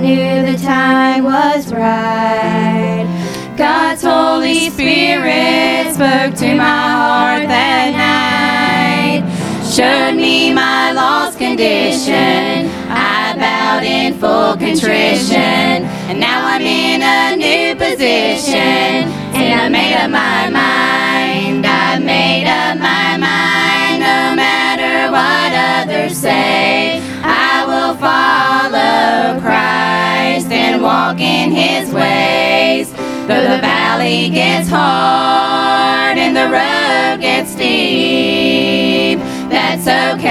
knew the time was right. God's Holy Spirit spoke to my heart that night, showed me my lost condition. I bowed in full contrition, and now I'm in a new position, and I made up my mind. I made up my mind. No matter what others say, I will follow Christ and walk in His ways. Though the valley gets hard and the road gets steep, that's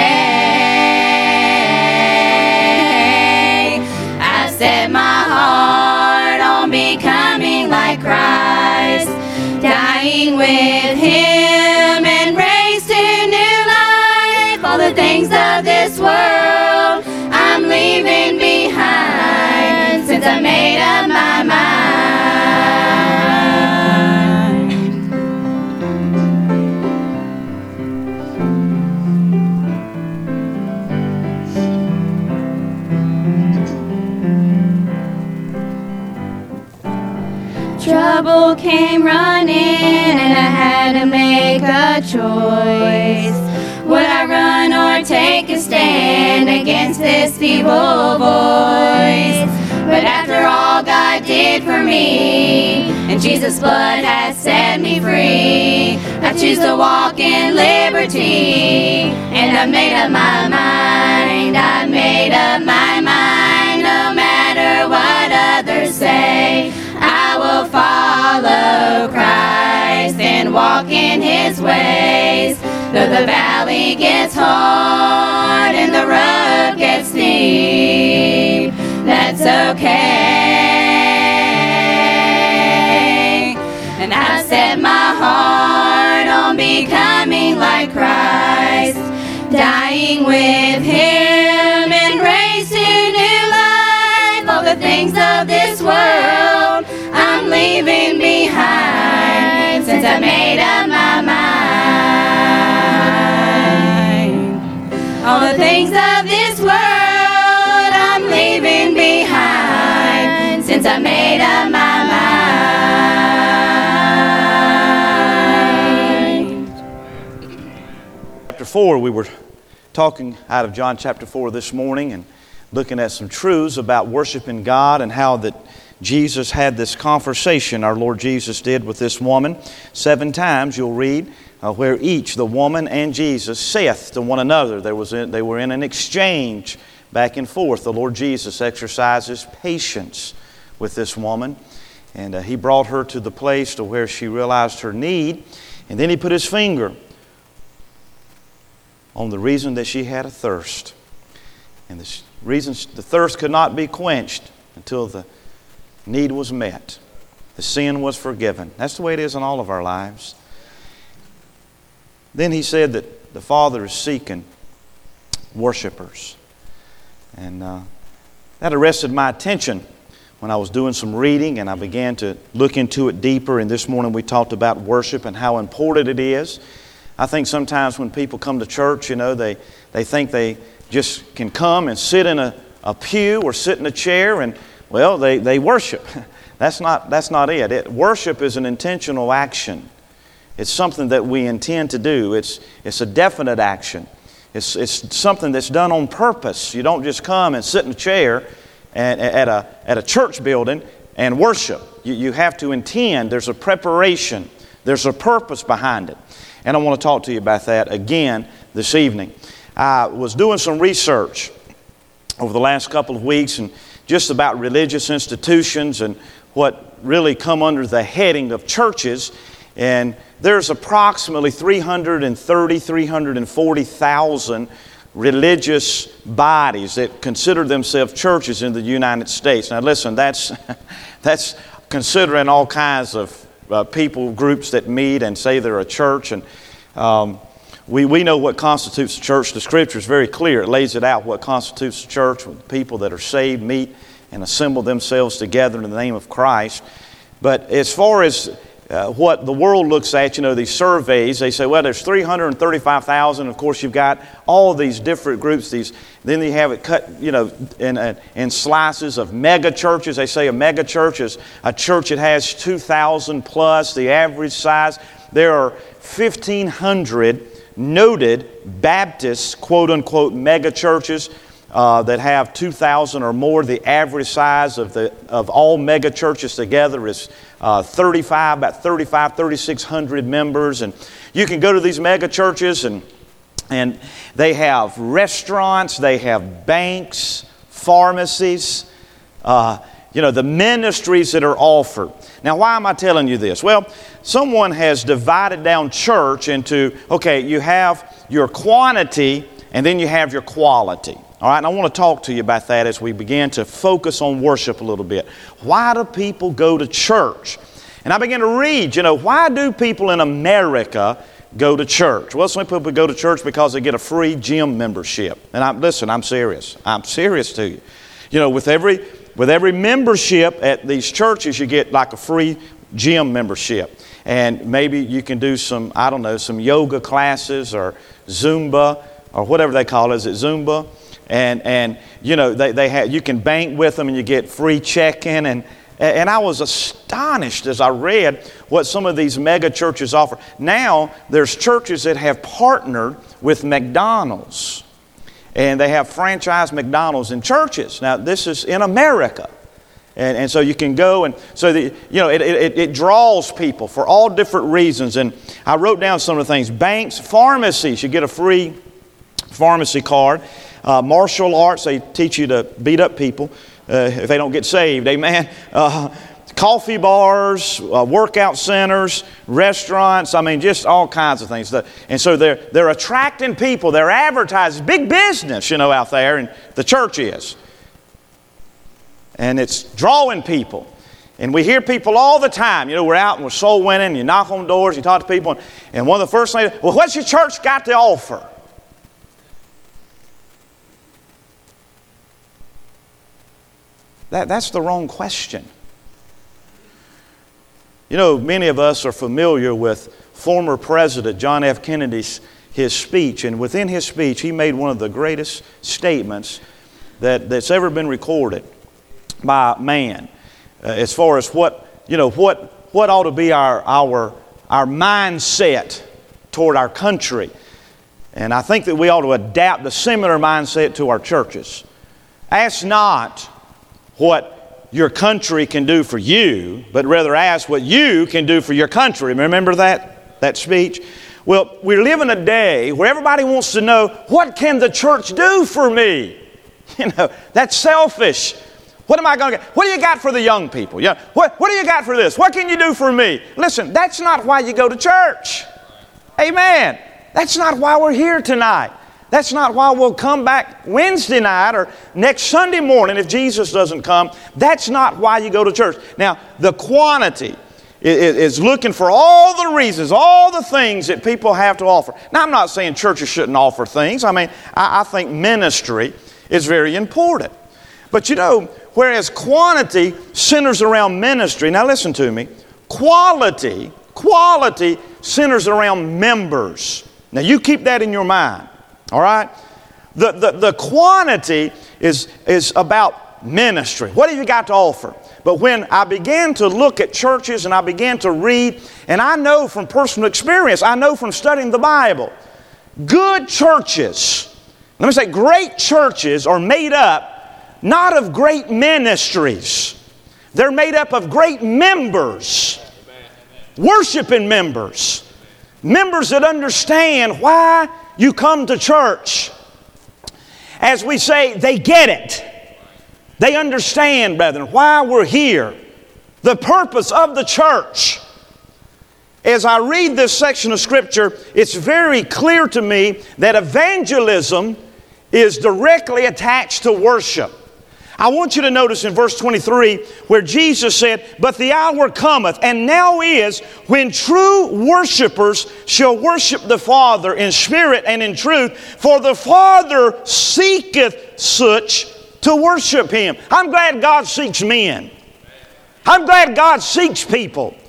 okay. I set my heart on becoming like Christ, dying with Him and raised to new life. All the things of this world I'm leaving behind, since I made up my mind. Trouble came running and I had to make a choice. Would I run or take a stand against this evil voice? But after all God did for me, and Jesus' blood has set me free, I choose to walk in liberty, and I made up my mind. I made up my mind. No matter what others say, I will follow Christ and walk in His ways. Though the valley gets hard and the road gets steep, that's okay. And I set my heart on becoming like Christ, dying with Him and raised to new life. All the things of this world I'm leaving behind, since I made up my mind. All the things of this world I'm leaving behind, since I made up my mind. Chapter 4, we were talking out of John chapter 4 this morning and looking at some truths about worshiping God and how that Jesus had this conversation, our Lord Jesus did, with this woman. 7 times you'll read where each, the woman and Jesus, saith to one another. They were in an exchange back and forth. The Lord Jesus exercises patience with this woman, and He brought her to the place to where she realized her need, and then He put His finger on the reason that she had a thirst. And the reason the thirst could not be quenched until the need was met. The sin was forgiven. That's the way it is in all of our lives. Then He said that the Father is seeking worshipers. And that arrested my attention when I was doing some reading, and I began to look into it deeper. And this morning we talked about worship and how important it is. I think sometimes when people come to church, they think they just can come and sit in a pew or sit in a chair and, well, they worship. That's not it. Worship is an intentional action. It's something that we intend to do. It's a definite action. It's something that's done on purpose. You don't just come and sit in a chair at a church building and worship. You have to intend. There's a preparation. There's a purpose behind it. And I want to talk to you about that again this evening. I was doing some research over the last couple of weeks and just about religious institutions and what really come under the heading of churches. And there's approximately 340,000 religious bodies that consider themselves churches in the United States. Now listen, that's considering all kinds of people, groups that meet and say they're a church. And we know what constitutes a church. The Scripture is very clear. It lays it out what constitutes a church, with people that are saved meet and assemble themselves together in the name of Christ. But as far as what the world looks at, these surveys, they say, well, there's 335,000. Of course, you've got all these different groups. Then you have it cut, in slices of mega churches. They say a mega church is a church that has 2,000 plus, the average size. There are 1,500 noted Baptist, quote-unquote, mega churches that have 2,000 or more. The average size of all mega churches together is about 3,600 members. And you can go to these mega churches and they have restaurants, they have banks, pharmacies, the ministries that are offered. Now, why am I telling you this? Well, someone has divided down church into, you have your quantity and then you have your quality. All right, and I want to talk to you about that as we begin to focus on worship a little bit. Why do people go to church? And I began to read, why do people in America go to church? Well, some people go to church because they get a free gym membership. And I'm serious. I'm serious to you. With every membership at these churches, you get like a free gym membership. And maybe you can do some yoga classes or Zumba or whatever they call it. Is it Zumba? And they have, you can bank with them and you get free check-in. And I was astonished as I read what some of these mega churches offer. Now, there's churches that have partnered with McDonald's. And they have franchise McDonald's in churches. Now, this is in America. And so you can go and so it draws people for all different reasons. And I wrote down some of the things. Banks, pharmacies, you get a free pharmacy card. Martial arts, they teach you to beat up people if they don't get saved. Amen. Coffee bars, workout centers, restaurants, just all kinds of things. And so they're attracting people. They're advertising. Big business, out there, and the church is. And it's drawing people. And we hear people all the time. We're out and we're soul winning. You knock on doors, you talk to people. And one of the first things, well, what's your church got to offer? That's the wrong question. Many of us are familiar with former President John F. Kennedy's speech. And within his speech, he made one of the greatest statements that's ever been recorded by man. As far as what ought to be our mindset toward our country. And I think that we ought to adapt a similar mindset to our churches. Ask not what your country can do for you, but rather ask what you can do for your country. Remember that speech? Well, we live in a day where everybody wants to know, what can the church do for me? That's selfish. What am I going to get? What do you got for the young people? What do you got for this? What can you do for me? Listen, that's not why you go to church. Amen. That's not why we're here tonight. That's not why we'll come back Wednesday night or next Sunday morning if Jesus doesn't come. That's not why you go to church. Now, the quantity is looking for all the reasons, all the things that people have to offer. Now, I'm not saying churches shouldn't offer things. I think ministry is very important. But whereas quantity centers around ministry, now listen to me, quality centers around members. Now, you keep that in your mind. All right? The quantity is about ministry. What have you got to offer? But when I began to look at churches and I began to read, and I know from personal experience, I know from studying the Bible, good churches, let me say great churches are made up not of great ministries. They're made up of great members, worshiping members, members that understand why you come to church. As we say, they get it. They understand, brethren, why we're here. The purpose of the church. As I read this section of Scripture, it's very clear to me that evangelism is directly attached to worship. I want you to notice in verse 23 where Jesus said, "But the hour cometh, and now is, when true worshipers shall worship the Father in spirit and in truth, for the Father seeketh such to worship Him." I'm glad God seeks men. I'm glad God seeks people.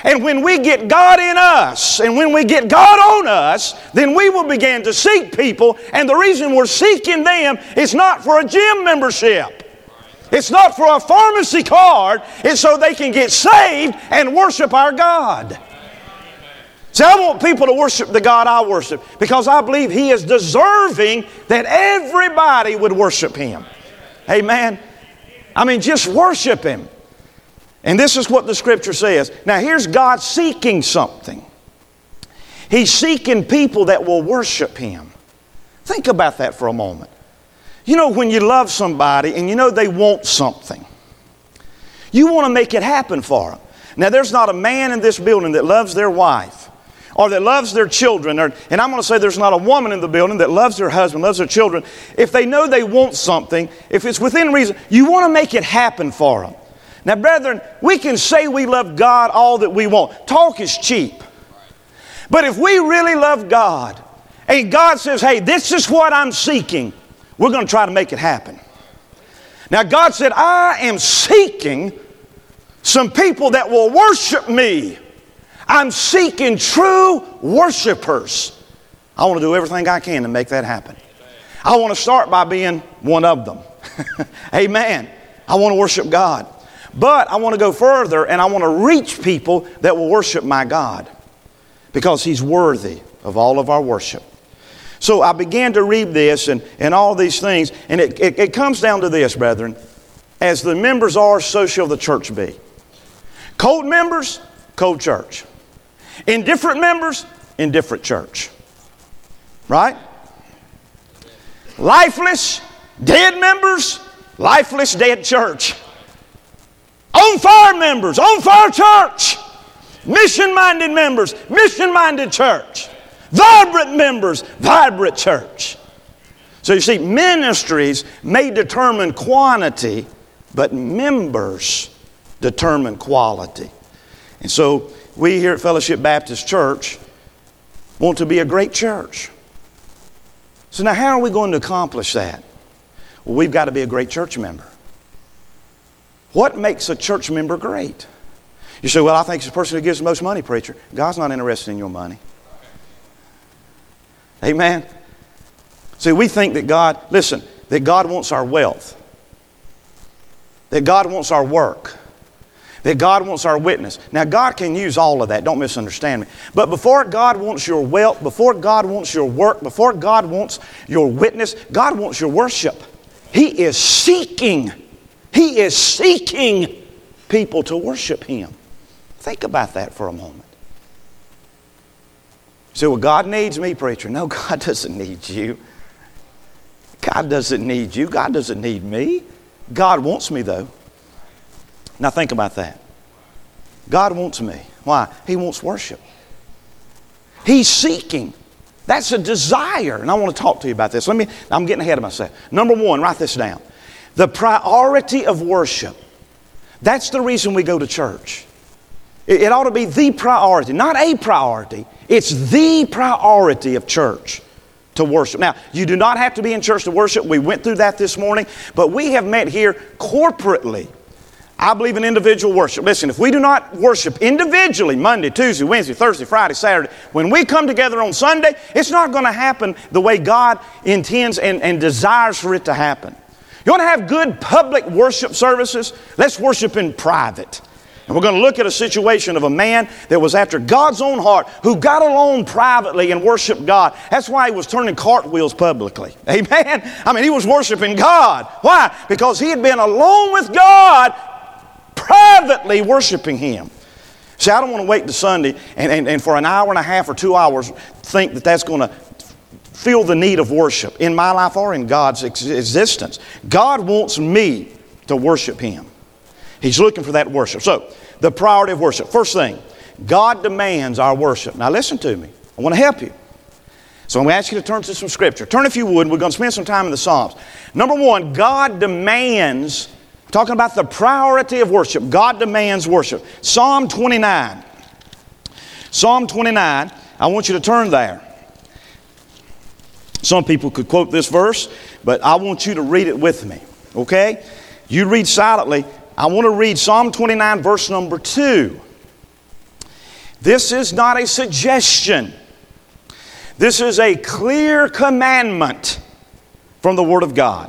And when we get God in us, and when we get God on us, then we will begin to seek people. And the reason we're seeking them is not for a gym membership. It's not for a pharmacy card. It's so they can get saved and worship our God. See, I want people to worship the God I worship because I believe He is deserving that everybody would worship Him. Amen. I mean, just worship Him. And this is what the Scripture says. Now, here's God seeking something. He's seeking people that will worship Him. Think about that for a moment. You know, when you love somebody and you know they want something, you want to make it happen for them. Now, there's not a man in this building that loves their wife or that loves their children, and I'm going to say there's not a woman in the building that loves their husband, loves their children. If they know they want something, if it's within reason, you want to make it happen for them. Now, brethren, we can say we love God all that we want. Talk is cheap. But if we really love God, and God says, hey, this is what I'm seeking, we're going to try to make it happen. Now, God said, I am seeking some people that will worship me. I'm seeking true worshipers. I want to do everything I can to make that happen. I want to start by being one of them. Amen. I want to worship God. But I want to go further and I want to reach people that will worship my God because He's worthy of all of our worship. So I began to read this and all these things, and it comes down to this, brethren. As the members are, so shall the church be. Cold members, cold church. Indifferent members, indifferent church. Right? Lifeless, dead members, lifeless, dead church. On fire members, on fire church. Mission-minded members, mission-minded church. Vibrant members, vibrant church. So you see, ministries may determine quantity, but members determine quality. And so we here at Fellowship Baptist Church want to be a great church. So now how are we going to accomplish that? Well, we've got to be a great church member. What makes a church member great? You say, well, I think it's the person who gives the most money, preacher. God's not interested in your money. Amen. See, we think that God, listen, that God wants our wealth. That God wants our work. That God wants our witness. Now, God can use all of that. Don't misunderstand me. But before God wants your wealth, before God wants your work, before God wants your witness, God wants your worship. He is seeking people to worship Him. Think about that for a moment. You say, well, God needs me, preacher. No, God doesn't need you. God doesn't need you. God doesn't need me. God wants me, though. Now think about that. God wants me. Why? He wants worship. He's seeking. That's a desire. And I want to talk to you about this. I'm getting ahead of myself. Number one, write this down. The priority of worship. That's the reason we go to church. It ought to be the priority, not a priority. It's the priority of church to worship. Now, you do not have to be in church to worship. We went through that this morning. But we have met here corporately. I believe in individual worship. Listen, if we do not worship individually, Monday, Tuesday, Wednesday, Thursday, Friday, Saturday, when we come together on Sunday, it's not going to happen the way God intends and desires for it to happen. You want to have good public worship services? Let's worship in private. And we're going to look at a situation of a man that was after God's own heart who got alone privately and worshiped God. That's why he was turning cartwheels publicly. Amen? I mean, he was worshiping God. Why? Because he had been alone with God, privately worshiping Him. See, I don't want to wait to Sunday and for an hour and a half or 2 hours think that that's going to feel the need of worship in my life or in God's existence. God wants me to worship Him. He's looking for that worship. So, the priority of worship. First thing, God demands our worship. Now listen to me. I want to help you. So I'm going to ask you to turn to some Scripture. Turn if you would. We're going to spend some time in the Psalms. Number one, God demands, talking about the priority of worship. God demands worship. Psalm 29. Psalm 29. I want you to turn there. Some people could quote this verse, but I want you to read it with me. Okay? You read silently. I want to read Psalm 29, verse number 2. This is not a suggestion. This is a clear commandment from the Word of God.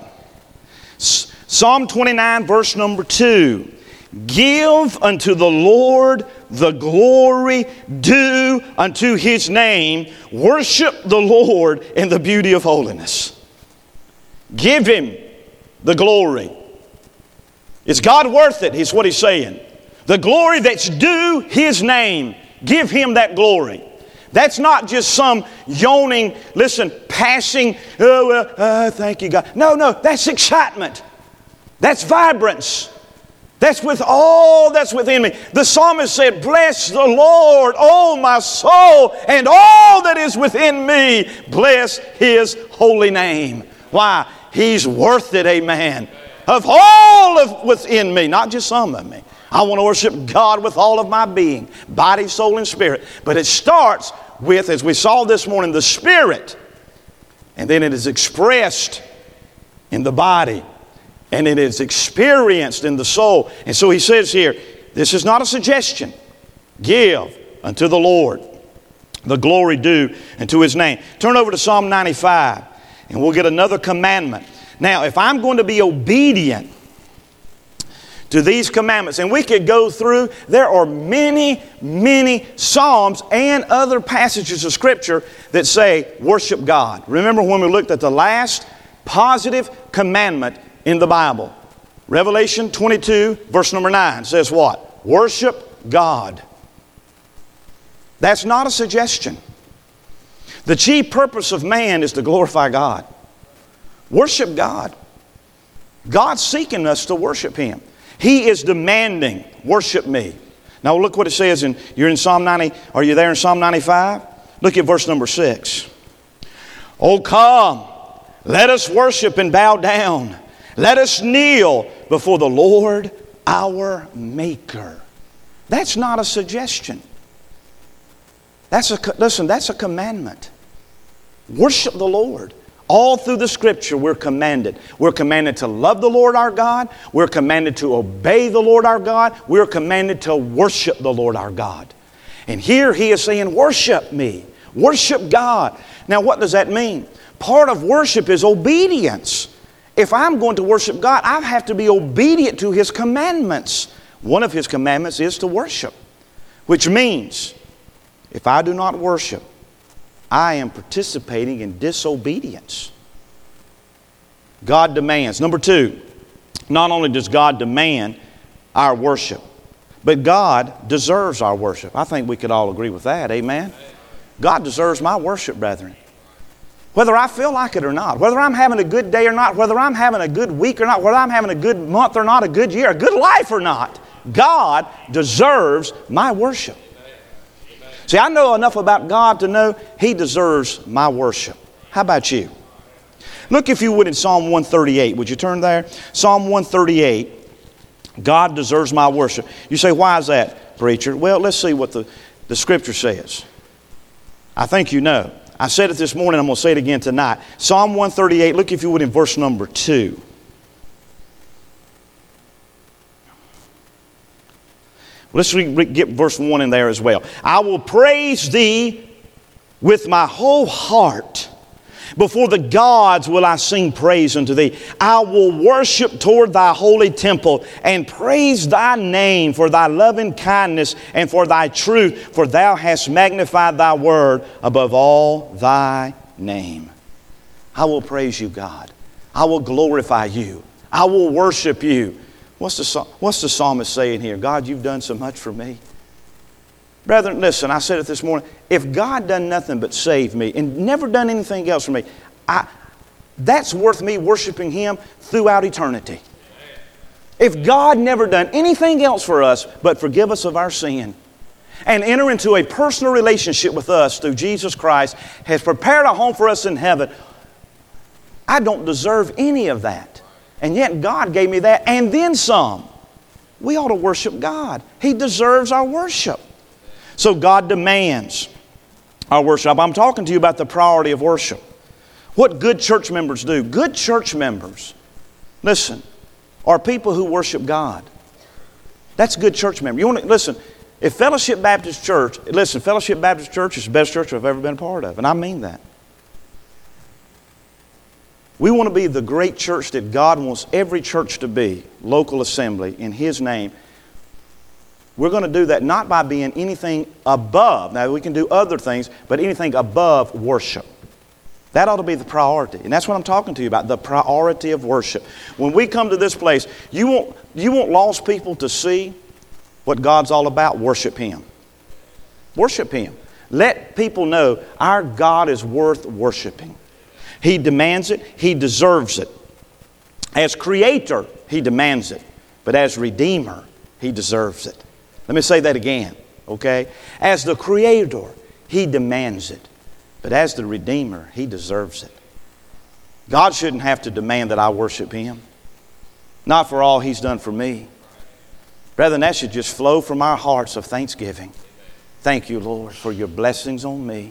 Psalm 29, verse number 2. Give unto the Lord the glory due unto His name. Worship the Lord in the beauty of holiness. Give Him the glory. Is God worth it? Is what He's saying. The glory that's due His name. Give Him that glory. That's not just some yawning, passing, thank you, God. No, that's excitement. That's vibrance. That's with all that's within me. The psalmist said, bless the Lord, O my soul, and all that is within me. Bless His holy name. Why? He's worth it, amen. Of all of within me, not just some of me. I want to worship God with all of my being, body, soul, and spirit. But it starts with, as we saw this morning, the spirit. And then it is expressed in the body. And it is experienced in the soul. And so he says here, this is not a suggestion. Give unto the Lord the glory due unto His name. Turn over to Psalm 95 and we'll get another commandment. Now, if I'm going to be obedient to these commandments, and we could go through, there are many, many Psalms and other passages of Scripture that say, worship God. Remember when we looked at the last positive commandment in the Bible? Revelation 22, verse number 9 says what? Worship God. That's not a suggestion. The chief purpose of man is to glorify God. Worship God. God's seeking us to worship Him. He is demanding, worship me. Now look what it says you're in Psalm 90, are you there in Psalm 95? Look at verse number 6. Oh come, let us worship and bow down. Let us kneel before the Lord our Maker. That's not a suggestion. That's a commandment. Worship the Lord. All through the Scripture we're commanded. We're commanded to love the Lord our God. We're commanded to obey the Lord our God. We're commanded to worship the Lord our God. And here He is saying, worship me. Worship God. Now what does that mean? Part of worship is obedience. If I'm going to worship God, I have to be obedient to His commandments. One of His commandments is to worship. Which means, if I do not worship, I am participating in disobedience. God demands. Number 2, not only does God demand our worship, but God deserves our worship. I think we could all agree with that. Amen? God deserves my worship, brethren. Whether I feel like it or not, whether I'm having a good day or not, whether I'm having a good week or not, whether I'm having a good month or not, a good year, a good life or not, God deserves my worship. See, I know enough about God to know He deserves my worship. How about you? Look, if you would, in Psalm 138. Would you turn there? Psalm 138. God deserves my worship. You say, why is that, preacher? Well, let's see what the Scripture says. I think you know. I said it this morning. I'm going to say it again tonight. Psalm 138. Look, if you would, in verse number 2. Let's get verse 1 in there as well. I will praise Thee with my whole heart. Before the gods will I sing praise unto Thee. I will worship toward Thy holy temple and praise Thy name for Thy loving kindness and for Thy truth. For Thou hast magnified Thy word above all Thy name. I will praise You, God. I will glorify You. I will worship You. What's the psalmist saying here? God, You've done so much for me. Brethren, listen, I said it this morning. If God done nothing but save me and never done anything else for me, that's worth me worshiping Him throughout eternity. If God never done anything else for us but forgive us of our sin and enter into a personal relationship with us through Jesus Christ, has prepared a home for us in heaven, I don't deserve any of that. And yet God gave me that and then some. We ought to worship God. He deserves our worship. So God demands our worship. I'm talking to you about the priority of worship. What good church members do. Good church members, listen, are people who worship God. That's good church members. You want to listen, if Fellowship Baptist Church, listen, Fellowship Baptist Church is the best church I've ever been a part of, and I mean that. We want to be the great church that God wants every church to be, local assembly, in His name. We're going to do that not by being anything above. Now, we can do other things, but anything above worship. That ought to be the priority. And that's what I'm talking to you about, the priority of worship. When we come to this place, you want lost people to see what God's all about. Worship Him. Worship Him. Let people know our God is worth worshiping. He demands it. He deserves it. As Creator, He demands it. But as Redeemer, He deserves it. Let me say that again, okay? As the Creator, He demands it. But as the Redeemer, He deserves it. God shouldn't have to demand that I worship Him. Not for all He's done for me. Rather, that should just flow from our hearts of thanksgiving. Thank you, Lord, for your blessings on me.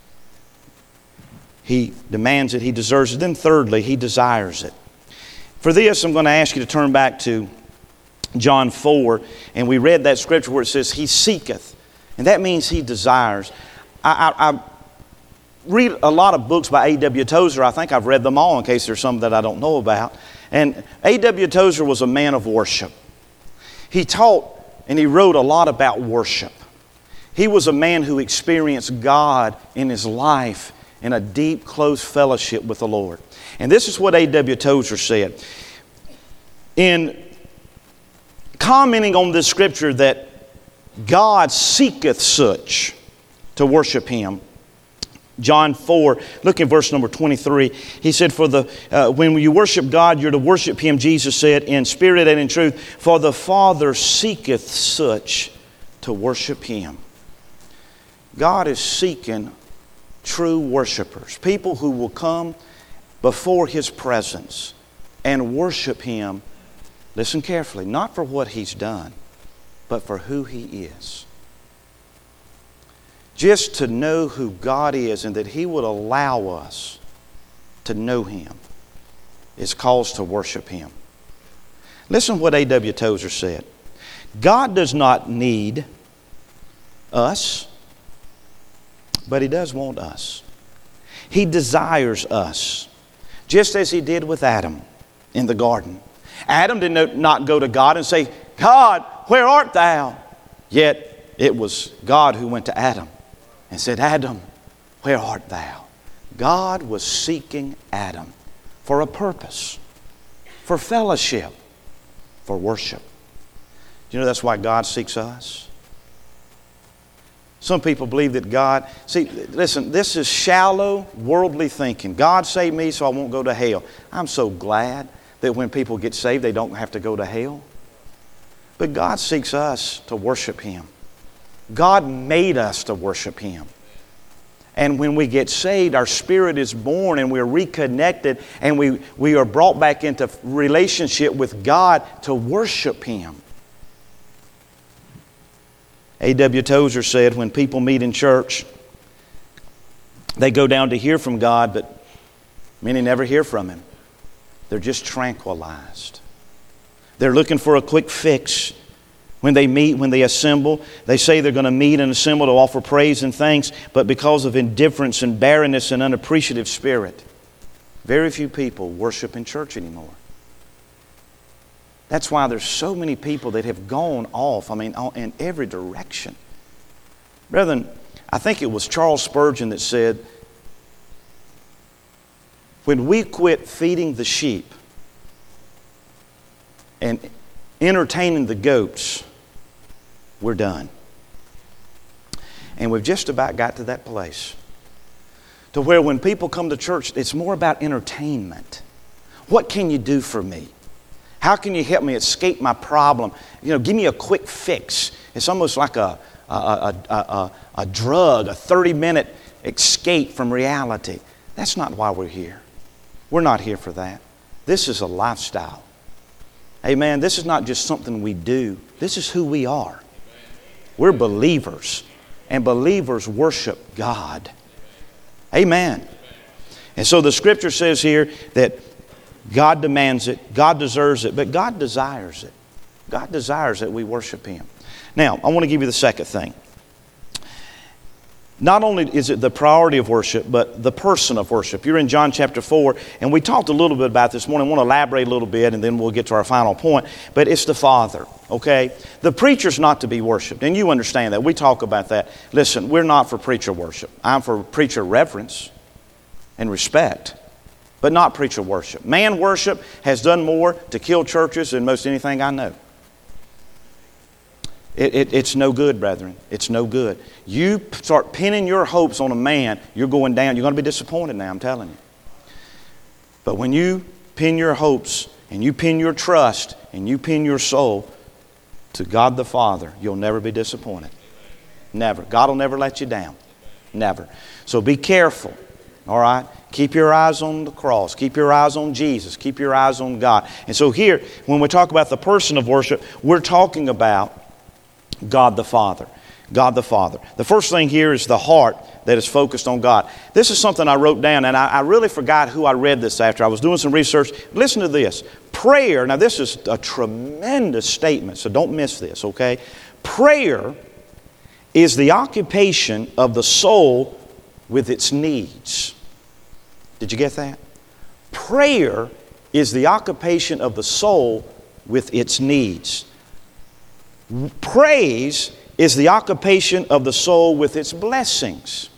He demands it. He deserves it. Then thirdly, He desires it. For this, I'm going to ask you to turn back to John 4. And we read that scripture where it says, He seeketh. And that means He desires. I read a lot of books by A.W. Tozer. I think I've read them all in case there's some that I don't know about. And A.W. Tozer was a man of worship. He taught and he wrote a lot about worship. He was a man who experienced God in his life in a deep, close fellowship with the Lord. And this is what A.W. Tozer said. In commenting on this scripture that God seeketh such to worship Him, John 4, look in verse number 23. He said, when you worship God, you're to worship Him, Jesus said, in spirit and in truth. For the Father seeketh such to worship Him. God is seeking true worshipers. People who will come before His presence and worship Him, listen carefully, not for what He's done, but for who He is. Just to know who God is and that He would allow us to know Him is cause to worship Him. Listen to what A.W. Tozer said. God does not need us, but He does want us. He desires us, just as He did with Adam in the garden. Adam did not go to God and say, God, where art thou? Yet it was God who went to Adam and said, Adam, where art thou? God was seeking Adam for a purpose, for fellowship, for worship. You know that's why God seeks us? Some people believe that God... See, listen, this is shallow, worldly thinking. God saved me so I won't go to hell. I'm so glad that when people get saved, they don't have to go to hell. But God seeks us to worship Him. God made us to worship Him. And when we get saved, our spirit is born and we're reconnected and we are brought back into relationship with God to worship Him. A.W. Tozer said, when people meet in church, they go down to hear from God, but many never hear from Him. They're just tranquilized. They're looking for a quick fix. When they meet, when they assemble, they say they're going to meet and assemble to offer praise and thanks, but because of indifference and barrenness and unappreciative spirit, very few people worship in church anymore. That's why there's so many people that have gone off, in every direction. Brethren, I think it was Charles Spurgeon that said, when we quit feeding the sheep and entertaining the goats, we're done. And we've just about got to that place to where when people come to church, it's more about entertainment. What can you do for me? How can you help me escape my problem? Give me a quick fix. It's almost like a drug, a 30-minute escape from reality. That's not why we're here. We're not here for that. This is a lifestyle. Amen. This is not just something we do. This is who we are. We're believers. And believers worship God. Amen. And so the Scripture says here that God demands it, God deserves it, but God desires it. God desires that we worship Him. Now, I want to give you the second thing. Not only is it the priority of worship, but the person of worship. You're in John chapter 4, and we talked a little bit about this morning. I want to elaborate a little bit, and then we'll get to our final point. But it's the Father, okay? The preacher's not to be worshiped, and you understand that. We talk about that. Listen, we're not for preacher worship. I'm for preacher reverence and respect, but not preacher worship. Man worship has done more to kill churches than most anything I know. It's no good, brethren. It's no good. You start pinning your hopes on a man, you're going down. You're going to be disappointed now, I'm telling you. But when you pin your hopes and you pin your trust and you pin your soul to God the Father, you'll never be disappointed. Never. God will never let you down. Never. So be careful. All right? Keep your eyes on the cross. Keep your eyes on Jesus. Keep your eyes on God. And so here, when we talk about the person of worship, we're talking about God the Father. God the Father. The first thing here is the heart that is focused on God. This is something I wrote down, and I really forgot who I read this after. I was doing some research. Listen to this. Prayer, now this is a tremendous statement, so don't miss this, okay? Prayer is the occupation of the soul with its needs. Did you get that? Prayer is the occupation of the soul with its needs. Praise is the occupation of the soul with its blessings.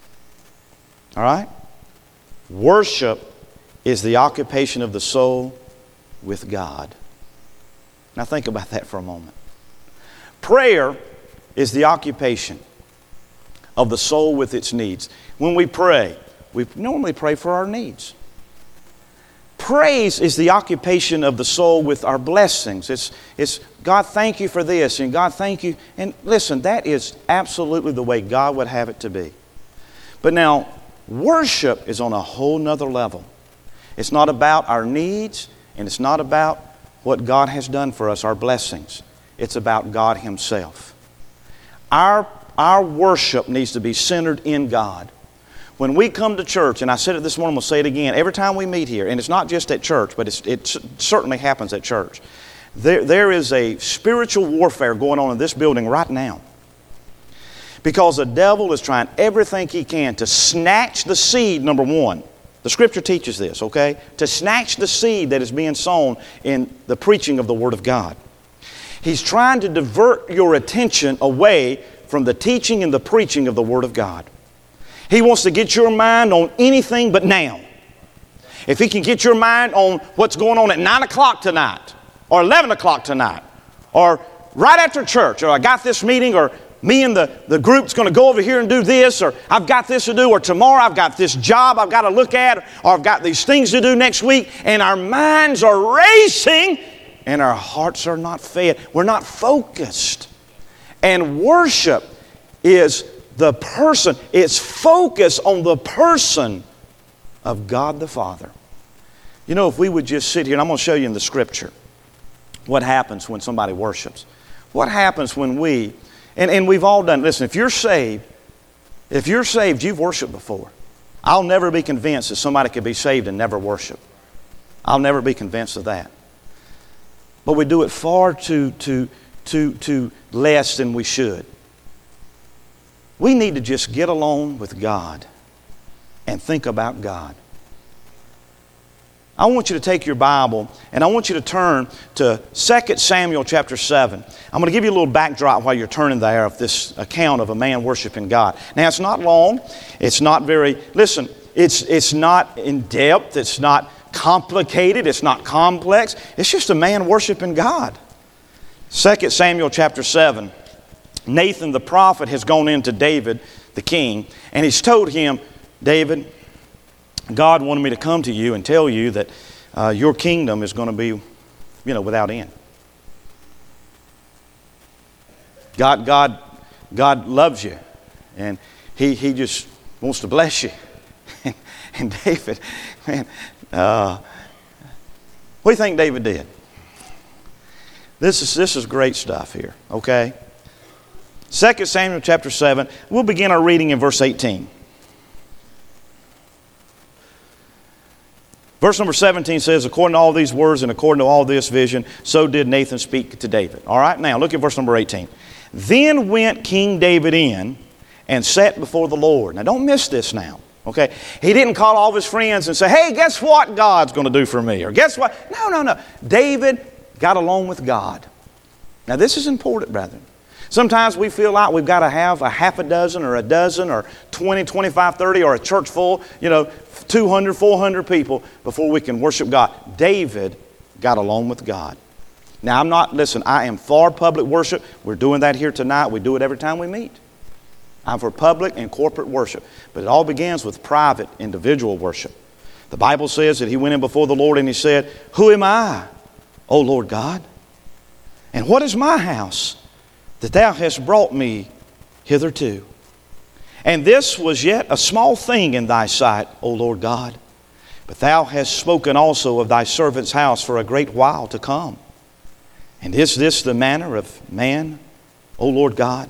All right? Worship is the occupation of the soul with God. Now think about that for a moment. Prayer is the occupation of the soul with its needs. When we pray, we normally pray for our needs. Praise is the occupation of the soul with our blessings. It's God, thank you for this, and God, thank you. And listen, that is absolutely the way God would have it to be. But now, worship is on a whole nother level. It's not about our needs, and it's not about what God has done for us, our blessings. It's about God Himself. Our worship needs to be centered in God. When we come to church, and I said it this morning, we'll say it again, every time we meet here, and it's not just at church, but it certainly happens at church, there is a spiritual warfare going on in this building right now. Because the devil is trying everything he can to snatch the seed, number one. The Scripture teaches this, okay? To snatch the seed that is being sown in the preaching of the Word of God. He's trying to divert your attention away from the teaching and the preaching of the Word of God. He wants to get your mind on anything but now. If he can get your mind on what's going on at 9 o'clock tonight, or 11 o'clock tonight, or right after church, or I got this meeting, or me and the group's going to go over here and do this, or I've got this to do, or tomorrow I've got this job I've got to look at, or I've got these things to do next week, and our minds are racing, and our hearts are not fed. We're not focused. And worship is the person, it's focus on the person of God the Father. You know, if we would just sit here, and I'm going to show you in the Scripture what happens when somebody worships. What happens when we, and we've all done, listen, if you're saved, you've worshiped before. I'll never be convinced that somebody could be saved and never worship. I'll never be convinced of that. But we do it far too less than we should. We need to just get alone with God and think about God. I want you to take your Bible and I want you to turn to 2 Samuel chapter 7. I'm going to give you a little backdrop while you're turning there of this account of a man worshiping God. Now, it's not long. It's not very, listen, it's not in depth. It's not complicated. It's not complex. It's just a man worshiping God. 2 Samuel chapter 7. Nathan the prophet has gone into David the king, and he's told him, David, God wanted me to come to you and tell you that your kingdom is going to be, without end. God loves you, and He just wants to bless you. And David, man, what do you think David did? This is great stuff here, okay? 2 Samuel chapter 7, we'll begin our reading in verse 18. Verse number 17 says, according to all these words and according to all this vision, so did Nathan speak to David. All right, now look at verse number 18. Then went King David in and sat before the Lord. Now don't miss this now, okay? He didn't call all of his friends and say, hey, guess what God's going to do for me? Or guess what? No. David got along with God. Now this is important, brethren. Sometimes we feel like we've got to have a half a dozen or 20, 25, 30, or a church full, 200, 400 people before we can worship God. David got along with God. Now I am for public worship. We're doing that here tonight. We do it every time we meet. I'm for public and corporate worship. But it all begins with private, individual worship. The Bible says that he went in before the Lord and he said, who am I, O Lord God? And what is my house that thou hast brought me hitherto? And this was yet a small thing in thy sight, O Lord God. But thou hast spoken also of thy servant's house for a great while to come. And is this the manner of man, O Lord God?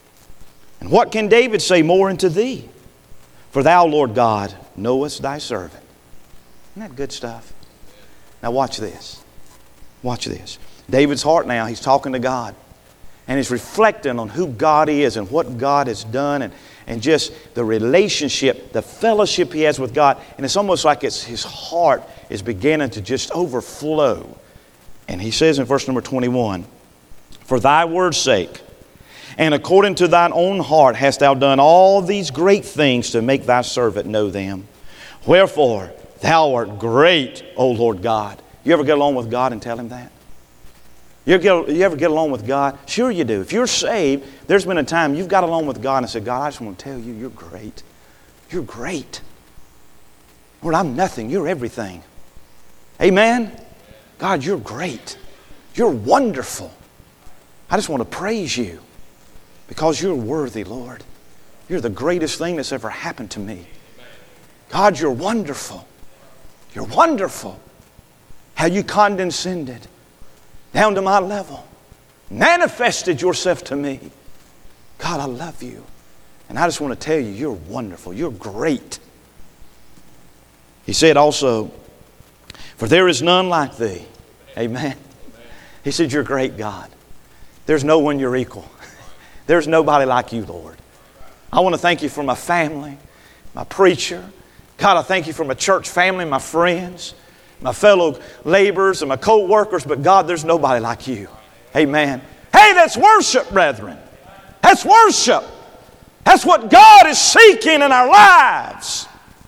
And what can David say more unto thee? For thou, Lord God, knowest thy servant. Isn't that good stuff? Now watch this. Watch this. David's heart now, he's talking to God. And he's reflecting on who God is and what God has done and just the relationship, the fellowship he has with God. And it's almost like his heart is beginning to just overflow. And he says in verse number 21, for thy word's sake, and according to thine own heart hast thou done all these great things to make thy servant know them. Wherefore thou art great, O Lord God. You ever get along with God and tell Him that? You ever get along with God? Sure you do. If you're saved, there's been a time you've got along with God and said, God, I just want to tell you, you're great. You're great. Lord, I'm nothing. You're everything. Amen? God, you're great. You're wonderful. I just want to praise you because you're worthy, Lord. You're the greatest thing that's ever happened to me. God, you're wonderful. You're wonderful. How you condescended down to my level, manifested yourself to me. God, I love you. And I just want to tell you, you're wonderful. You're great. He said also, for there is none like thee. Amen. He said, you're great, God. There's no one you're equal. There's nobody like you, Lord. I want to thank you for my family, my preacher. God, I thank you for my church family, my friends, my fellow laborers and my co-workers, but God, there's nobody like you. Amen. Hey, that's worship, brethren. That's worship. That's what God is seeking in our lives.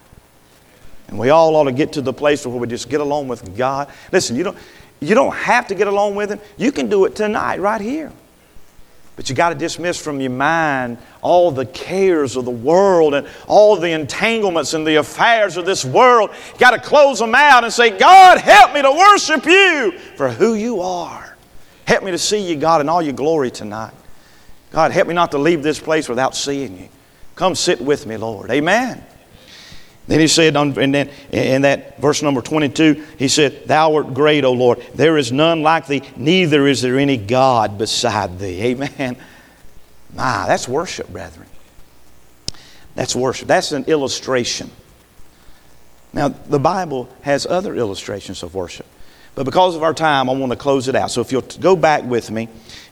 And we all ought to get to the place where we just get along with God. Listen, you don't have to get along with Him. You can do it tonight right here. But you got to dismiss from your mind all the cares of the world and all the entanglements and the affairs of this world. You got to close them out and say, God, help me to worship you for who you are. Help me to see you, God, in all your glory tonight. God, help me not to leave this place without seeing you. Come sit with me, Lord. Amen. Then he said, and then in that verse number 22, he said, thou art great, O Lord. There is none like thee, neither is there any God beside thee. Amen. That's worship, brethren. That's worship. That's an illustration. Now, the Bible has other illustrations of worship. But because of our time, I want to close it out. So if you'll go back with me,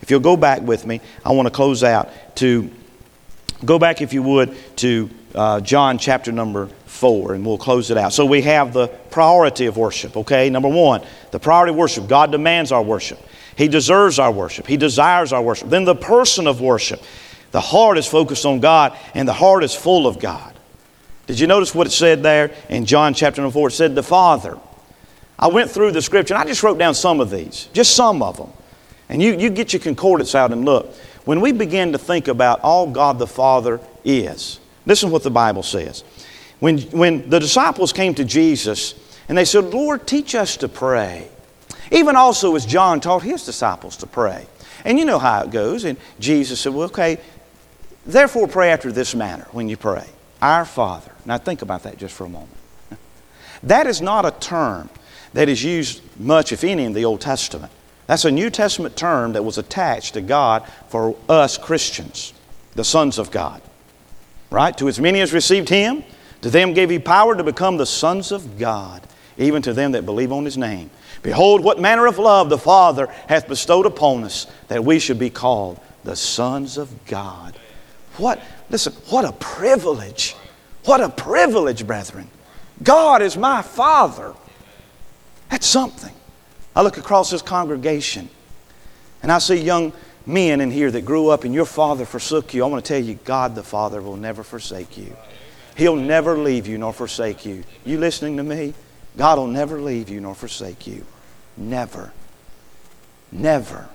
I want to close out to, go back if you would to John chapter number 4, and we'll close it out. So we have the priority of worship, okay? Number one, the priority of worship. God demands our worship. He deserves our worship. He desires our worship. Then the person of worship. The heart is focused on God, and the heart is full of God. Did you notice what it said there in John chapter number 4? It said the Father. I went through the scripture, and I just wrote down some of these, just some of them. And you get your concordance out and look. When we begin to think about all God the Father is, listen to what the Bible says. When the disciples came to Jesus and they said, Lord, teach us to pray. Even also as John taught his disciples to pray. And you know how it goes. And Jesus said, well, okay, therefore pray after this manner when you pray. Our Father. Now think about that just for a moment. That is not a term that is used much, if any, in the Old Testament. That's a New Testament term that was attached to God for us Christians, the sons of God. Right? To as many as received Him, to them gave He power to become the sons of God, even to them that believe on His name. Behold, what manner of love the Father hath bestowed upon us, that we should be called the sons of God. Listen, what a privilege. What a privilege, brethren. God is my Father. That's something. I look across this congregation and I see young men in here that grew up and your father forsook you. I want to tell you, God the Father will never forsake you. He'll never leave you nor forsake you. You listening to me? God will never leave you nor forsake you. Never. Never.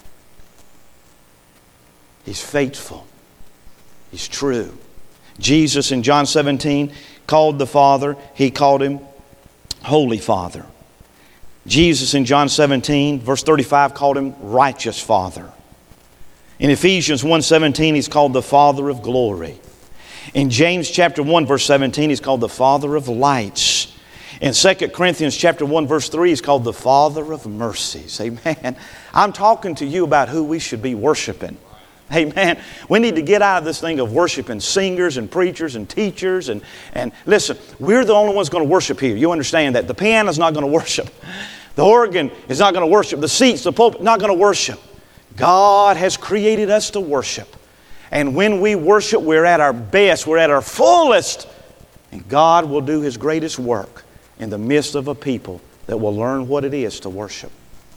He's faithful. He's true. Jesus in John 17 called the Father, He called Him Holy Father. Jesus in John 17 verse 35 called Him Righteous Father. In Ephesians 1:17 He's called the Father of glory. In James chapter 1 verse 17 He's called the Father of lights. In 2 Corinthians chapter 1 verse 3 He's called the Father of mercies. Amen. I'm talking to you about who we should be worshiping. Amen. We need to get out of this thing of worshiping singers and preachers and teachers. And listen, we're the only ones going to worship here. You understand that. The piano's not going to worship. The organ is not going to worship. The seats, the pulpit, not going to worship. God has created us to worship. And when we worship, we're at our best. We're at our fullest. And God will do His greatest work in the midst of a people that will learn what it is to worship.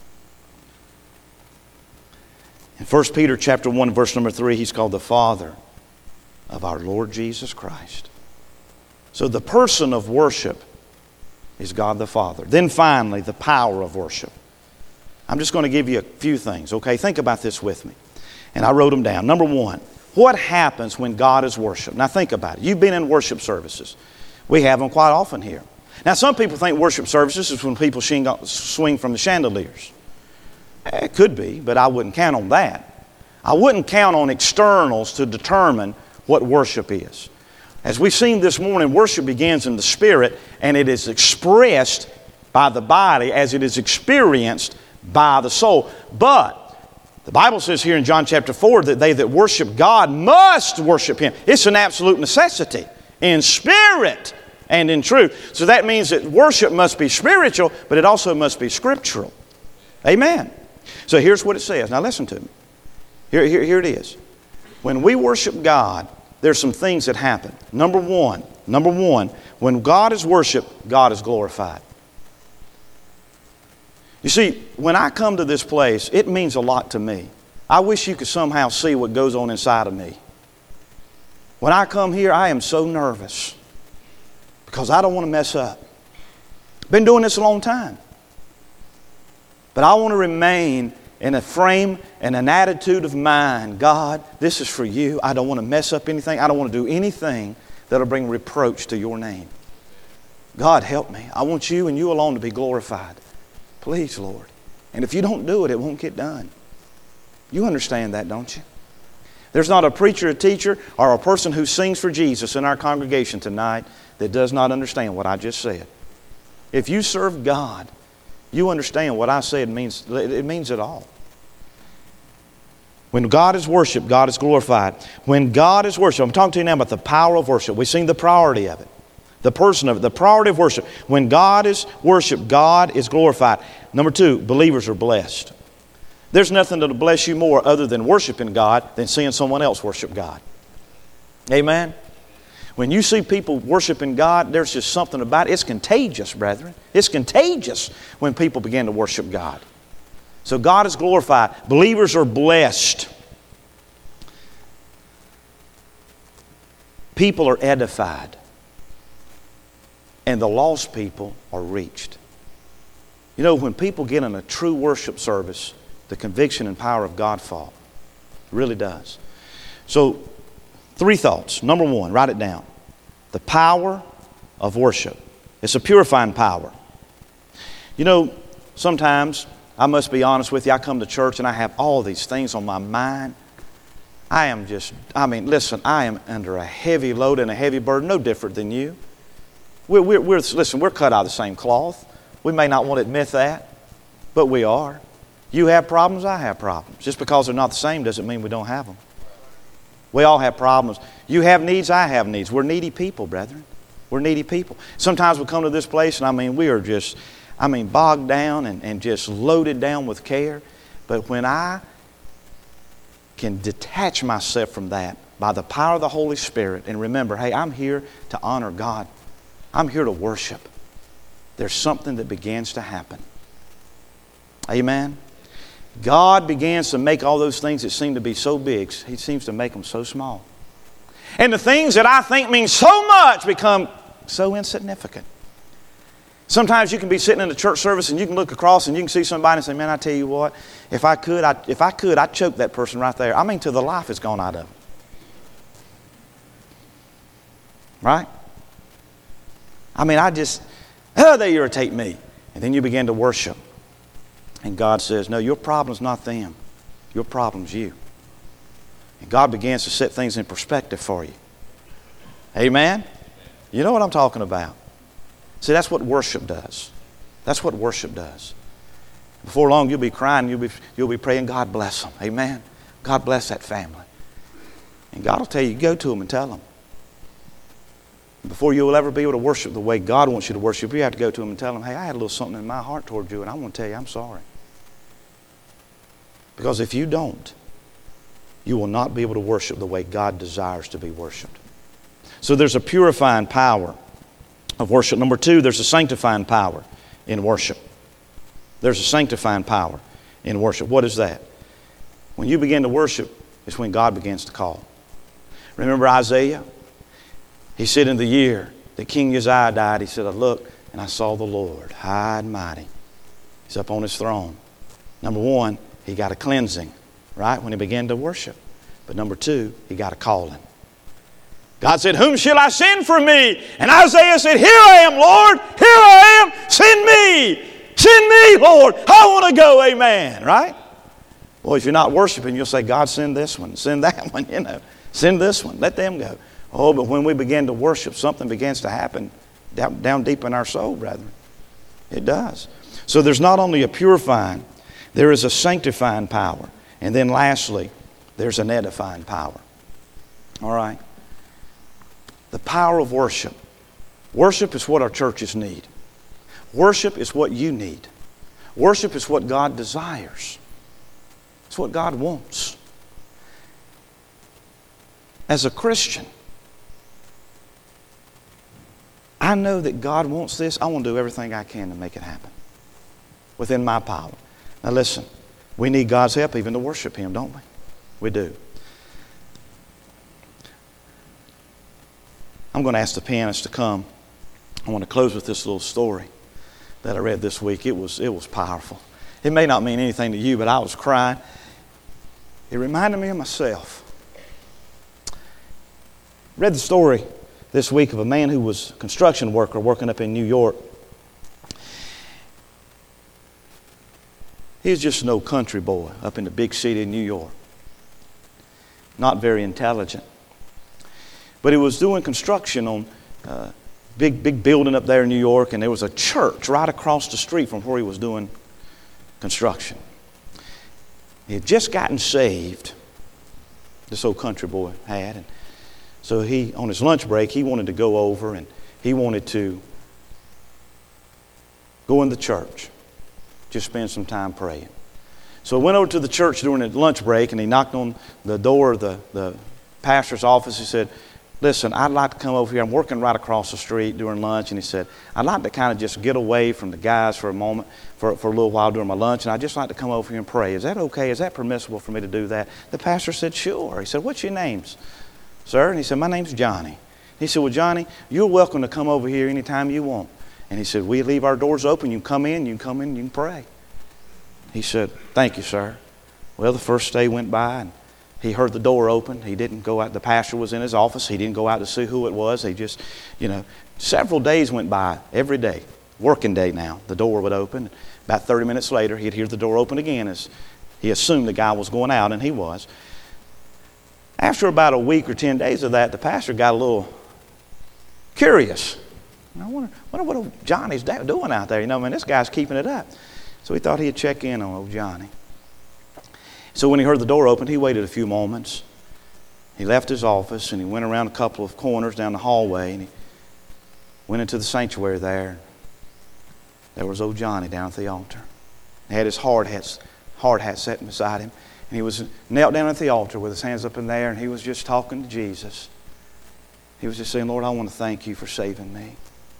In 1 Peter chapter 1 verse number 3, He's called the Father of our Lord Jesus Christ. So the person of worship is God the Father. Then finally, the power of worship. I'm just going to give you a few things, okay? Think about this with me. And I wrote them down. Number one, what happens when God is worshiped? Now think about it. You've been in worship services. We have them quite often here. Now some people think worship services is when people swing from the chandeliers. It could be, but I wouldn't count on that. I wouldn't count on externals to determine what worship is. As we've seen this morning, worship begins in the spirit and it is expressed by the body as it is experienced by the soul. But the Bible says here in John chapter 4 that they that worship God must worship Him. It's an absolute necessity in spirit and in truth. So that means that worship must be spiritual, but it also must be scriptural. Amen. So here's what it says. Now listen to me. Here it is. When we worship God, there's some things that happen. Number one, when God is worshiped, God is glorified. You see, when I come to this place, it means a lot to me. I wish you could somehow see what goes on inside of me. When I come here, I am so nervous because I don't want to mess up. Been doing this a long time. But I want to remain in a frame and an attitude of mind. God, this is for you. I don't want to mess up anything. I don't want to do anything that'll bring reproach to your name. God, help me. I want you and you alone to be glorified. Please, Lord. And if you don't do it, it won't get done. You understand that, don't you? There's not a preacher, a teacher, or a person who sings for Jesus in our congregation tonight that does not understand what I just said. If you serve God, you understand what I said means. It means it all. When God is worshiped, God is glorified. When God is worshiped, I'm talking to you now about the power of worship. We've seen the priority of it. The person of it, the priority of worship. When God is worshiped, God is glorified. Number two, believers are blessed. There's nothing that'll bless you more other than worshiping God than seeing someone else worship God. Amen? When you see people worshiping God, there's just something about it. It's contagious, brethren. It's contagious when people begin to worship God. So God is glorified. Believers are blessed. People are edified. And the lost people are reached. You know, when people get in a true worship service, the conviction and power of God fall. It really does. So, 3 thoughts. Number 1, write it down. The power of worship. It's a purifying power. You know, sometimes, I must be honest with you, I come to church and I have all these things on my mind. Listen, I am under a heavy load and a heavy burden, no different than you. We're cut out of the same cloth. We may not want to admit that, but we are. You have problems, I have problems. Just because they're not the same doesn't mean we don't have them. We all have problems. You have needs, I have needs. We're needy people, brethren. We're needy people. Sometimes we come to this place and we are just, bogged down and just loaded down with care. But when I can detach myself from that by the power of the Holy Spirit and remember, hey, I'm here to honor God. I'm here to worship. There's something that begins to happen. Amen? God begins to make all those things that seem to be so big, He seems to make them so small. And the things that I think mean so much become so insignificant. Sometimes you can be sitting in a church service and you can look across and you can see somebody and say, man, I tell you what, if I could, I'd choke that person right there. Till the life is gone out of them. Right? They irritate me. And then you begin to worship. And God says, no, your problem's not them. Your problem's you. And God begins to set things in perspective for you. Amen? You know what I'm talking about. See, that's what worship does. That's what worship does. Before long, you'll be crying. You'll be praying, God bless them. Amen? God bless that family. And God will tell you, go to them and tell them. Before you will ever be able to worship the way God wants you to worship, you have to go to them and tell them, hey, I had a little something in my heart toward you, and I want to tell you I'm sorry. Because if you don't, you will not be able to worship the way God desires to be worshiped. So there's a purifying power of worship. Number two, there's a sanctifying power in worship. There's a sanctifying power in worship. What is that? When you begin to worship, it's when God begins to call. Remember Isaiah? He said in the year that King Uzziah died, he said, I looked and I saw the Lord high and mighty. He's up on his throne. Number one, he got a cleansing, right, when he began to worship. But number two, he got a calling. God said, whom shall I send for me? And Isaiah said, here I am, Lord. Here I am. Send me. Send me, Lord. I want to go. Amen. Right? Well, if you're not worshiping, you'll say, God, send this one. Send that one. Send this one. Let them go. Oh, but when we begin to worship, something begins to happen down deep in our soul, brethren. It does. So there's not only a purifying, there is a sanctifying power. And then lastly, there's an edifying power. All right? The power of worship. Worship is what our churches need. Worship is what you need. Worship is what God desires. It's what God wants. As a Christian, I know that God wants this. I want to do everything I can to make it happen within my power. Now listen, we need God's help even to worship Him, don't we? We do. I'm going to ask the pianist to come. I want to close with this little story that I read this week. It was powerful. It may not mean anything to you, but I was crying. It reminded me of myself. Read the story this week of a man who was a construction worker working up in New York. He was just an old country boy up in the big city of New York. Not very intelligent. But he was doing construction on a big building up there in New York, and there was a church right across the street from where he was doing construction. He had just gotten saved, this old country boy had. And so he, on his lunch break, he wanted to go over and he wanted to go in the church, just spend some time praying. So he went over to the church during the lunch break and he knocked on the door of the pastor's office. He said, listen, I'd like to come over here. I'm working right across the street during lunch. And he said, I'd like to kind of just get away from the guys for a moment, for a little while during my lunch. And I'd just like to come over here and pray. Is that okay? Is that permissible for me to do that? The pastor said, sure. He said, what's your names, sir? And he said, my name's Johnny. He said, well, Johnny, you're welcome to come over here anytime you want. And he said, we leave our doors open. You can come in, you can pray. He said, thank you, sir. Well, the first day went by and he heard the door open. He didn't go out. The pastor was in his office. He didn't go out to see who it was. He just, several days went by. Every day, working day now, the door would open. About 30 minutes later, he'd hear the door open again as he assumed the guy was going out, and he was. After about a week or 10 days of that, the pastor got a little curious. I wonder what Johnny's doing out there. This guy's keeping it up. So he thought he'd check in on old Johnny. So when he heard the door open, he waited a few moments. He left his office and he went around a couple of corners down the hallway and he Went into the sanctuary there. There was old Johnny down at the altar. He had his hard hat sitting beside him. And he was knelt down at the altar with his hands up in there, and he was just talking to Jesus. He was just saying, Lord, I want to thank you for saving me.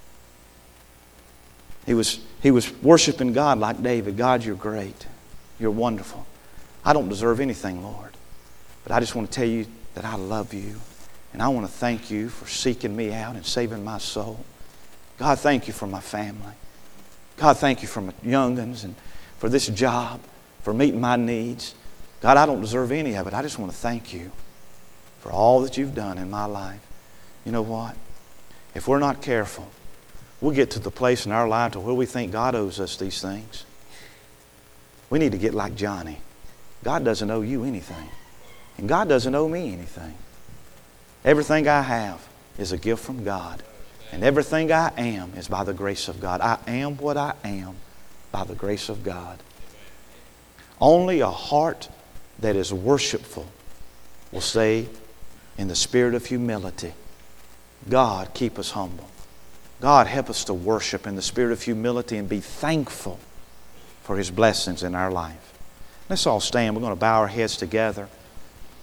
He was worshiping God like David. God, you're great. You're wonderful. I don't deserve anything, Lord. But I just want to tell you that I love you. And I want to thank you for seeking me out and saving my soul. God, thank you for my family. God, thank you for my young'uns and for this job, for meeting my needs. God, I don't deserve any of it. I just want to thank you for all that you've done in my life. You know what? If we're not careful, we'll get to the place in our life to where we think God owes us these things. We need to get like Johnny. God doesn't owe you anything. And God doesn't owe me anything. Everything I have is a gift from God. And everything I am is by the grace of God. I am what I am by the grace of God. Only a heart that is worshipful will say in the spirit of humility, God, keep us humble. God, help us to worship in the spirit of humility and be thankful for His blessings in our life. Let's all stand. We're going to bow our heads together.